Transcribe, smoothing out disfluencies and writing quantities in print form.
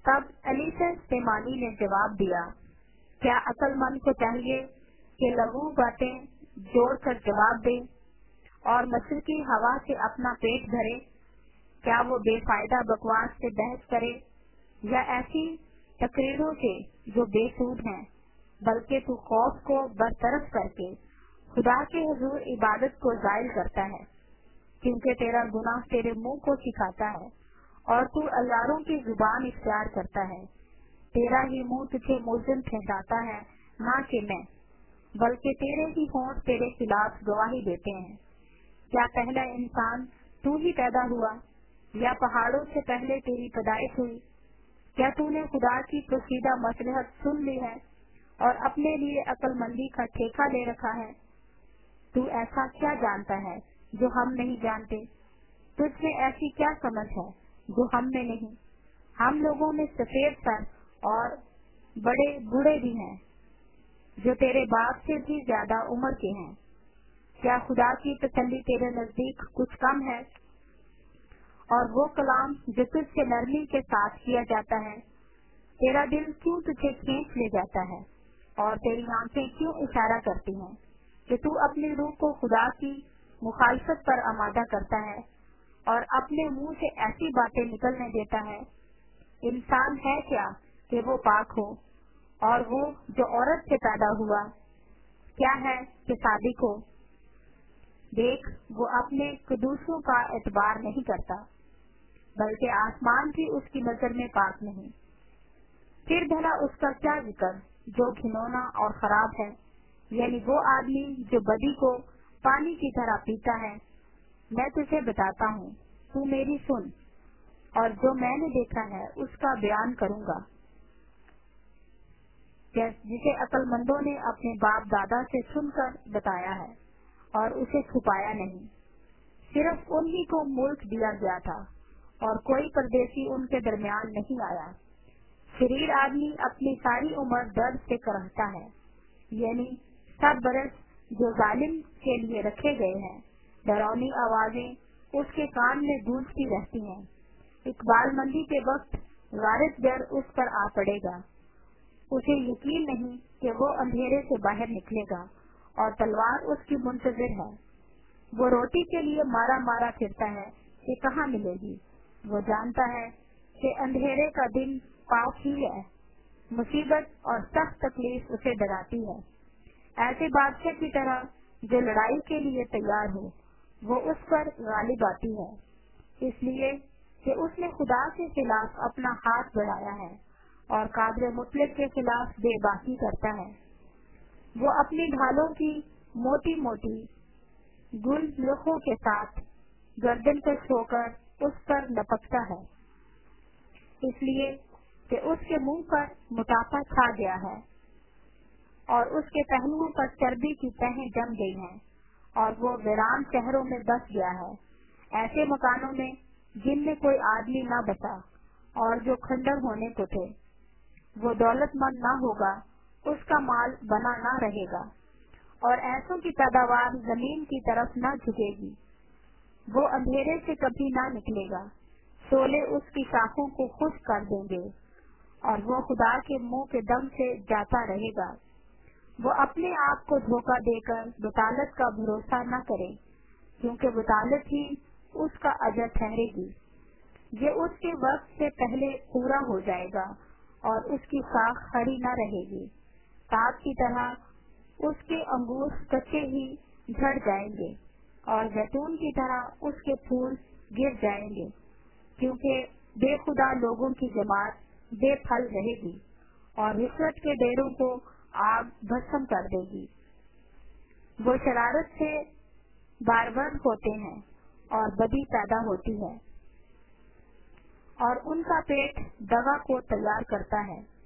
تب علی سے سلیمانی نے جواب دیا، کیا عقل مند کو چاہیے کہ لغو باتیں جوڑ کر جواب دے اور مشرقی ہوا سے اپنا پیٹ بھرے؟ کیا وہ بے فائدہ بکواس سے بحث کرے یا ایسی تقریروں سے جو بے سود ہیں؟ بلکہ تو خوف کو برطرف کر کے خدا کے حضور عبادت کو زائل کرتا ہے، کیونکہ تیرا گناہ تیرے منہ کو سکھاتا ہے اور تو الزاروں کی زبان اختیار کرتا ہے۔ تیرا ہی منہ تجھے ملزم ٹھہراتا ہے، نہ کہ میں، بلکہ تیرے ہی ہونٹ تیرے خلاف گواہی دیتے ہیں۔ کیا پہلا انسان تو ہی پیدا ہوا یا پہاڑوں سے پہلے تیری پیدائش ہوئی؟ کیا تو نے خدا کی پوشیدہ مصلحت سن لی ہے اور اپنے لیے عقل مندی کا ٹھیکہ لے رکھا ہے؟ تو ایسا کیا جانتا ہے جو ہم نہیں جانتے؟ تجھ میں ایسی کیا سمجھ ہے جو ہم میں نہیں؟ ہم لوگوں میں سفید سر اور بڑے بوڑھے بھی ہیں جو تیرے باپ سے بھی زیادہ عمر کے ہیں۔ کیا خدا کی تسلی تیرے نزدیک کچھ کم ہے؟ اور وہ کلام جو تجھ سے نرمی کے ساتھ کیا جاتا ہے، تیرا دل کیوں تجھے کھینچ لے جاتا ہے اور تیری آنکھیں کیوں اشارہ کرتی ہیں کہ تو اپنی روح کو خدا کی مخالفت پر آمادہ کرتا ہے اور اپنے منہ سے ایسی باتیں نکلنے دیتا ہے؟ انسان ہے کیا کہ وہ پاک ہو، اور وہ جو عورت سے پیدا ہوا کیا ہے کہ صادق ہو؟ دیکھ، وہ اپنے قدوسوں کا اعتبار نہیں کرتا، بلکہ آسمان بھی اس کی نظر میں پاک نہیں۔ پھر بھلا اس کا کیا ذکر جو گھنونا اور خراب ہے، یعنی وہ آدمی جو بدی کو پانی کی طرح پیتا ہے۔ میں تجھے بتاتا ہوں، تو میری سن، اور جو میں نے دیکھا ہے اس کا بیان کروں گا، جسے عقل مندوں نے اپنے باپ دادا سے سن کر بتایا ہے اور اسے چھپایا نہیں۔ صرف انہی کو ملک دیا گیا تھا اور کوئی پردیسی ان کے درمیان نہیں آیا۔ شریر آدمی اپنی ساری عمر درد سے کرہتا ہے، یعنی 7 برس جو ظالم کے لیے رکھے گئے ہیں۔ ڈراؤنی آوازیں اس کے کان میں گونجتی رہتی ہیں۔ اقبال مندی کے وقت وارث ڈر اس پر آ پڑے گا۔ اسے یقین نہیں کہ وہ اندھیرے سے باہر نکلے گا اور تلوار اس کی منتظر ہے۔ وہ روٹی کے لیے مارا مارا پھرتا ہے کہ کہاں ملے گی۔ وہ جانتا ہے کہ اندھیرے کا دن پاس ہی ہے۔ مصیبت اور سخت تکلیف اسے ڈراتی ہے۔ ایسے بادشاہ کی طرح جو لڑائی کے لیے تیار ہو، وہ اس پر غالب آتی ہے، اس لیے کہ اس نے خدا کے خلاف اپنا ہاتھ بڑھایا ہے اور قادر مطلق کے خلاف بے باکی کرتا ہے۔ وہ اپنی ڈھالوں کی موٹی موٹی گل لوحوں کے ساتھ گردن پر سو کر اس پر لپکتا ہے، اس لیے کہ اس کے منہ پر موٹاپا چھا گیا ہے اور اس کے پہلوؤں پر چربی کی تہیں جم گئی ہیں، اور وہ ویران شہروں میں بس گیا ہے، ایسے مکانوں میں جن میں کوئی آدمی نہ بسا اور جو کھنڈر ہونے کو تھے۔ وہ دولت مند نہ ہوگا، اس کا مال بنا نہ رہے گا، اور ایسوں کی پیداوار زمین کی طرف نہ جھکے گی۔ وہ اندھیرے سے کبھی نہ نکلے گا، شعلے اس کی شاخوں کو خشک کر دیں گے، اور وہ خدا کے منہ کے دم سے جاتا رہے گا۔ وہ اپنے آپ کو دھوکہ دے کر بطالت کا بھروسہ نہ کرے، کیونکہ بطالت ہی اس کا اجر ٹھہرے گی۔ یہ اس کے وقت سے پہلے پورا ہو جائے گا اور اس کی شاخ ہری نہ رہے گی۔ تاپ کی طرح اس کے انگور کچے ہی جھڑ جائیں گے اور زیتون کی طرح اس کے پھول گر جائیں گے، کیونکہ بے خدا لوگوں کی جماعت بے پھل رہے گی اور رشوت کے ڈیروں کو آگ بھسم کر دے گی۔ وہ شرارت سے باربد ہوتے ہیں اور بدی پیدا ہوتی ہے، اور ان کا پیٹ دغا کو تیار کرتا ہے۔